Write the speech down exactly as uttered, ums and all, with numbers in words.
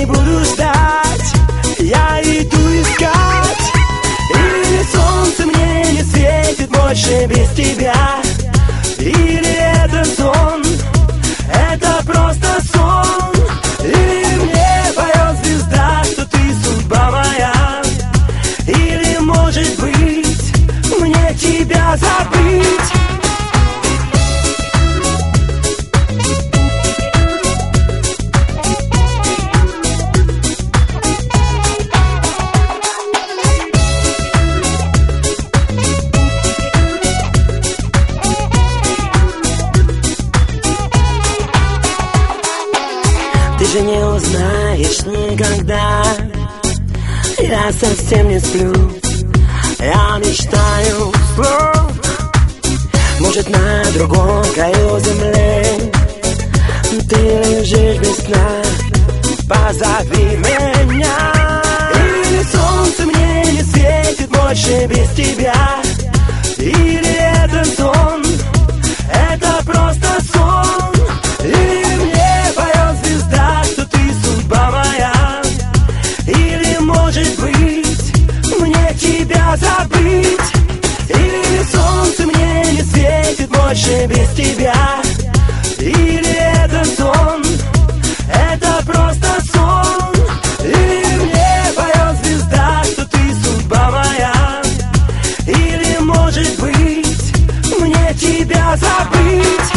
не буду ждать, я иду искать. Или солнце мне не светит больше без тебя, или это сон, это просто сон. Или мне поет звезда, что ты судьба моя, или может быть мне тебя забыть. Ты же не узнаешь никогда, я совсем не сплю, я мечтаю вслух. Может, на другом краю земли ты лежишь без сна, позови меня. Или солнце мне не светит больше без тебя, или это сон, это просто сон. Или мне поет звезда, что ты судьба моя, или может быть мне тебя забыть. Или солнце мне не светит больше без тебя, или это сон, это просто сон. Или мне поет звезда, что ты судьба моя, или может быть мне тебя забыть.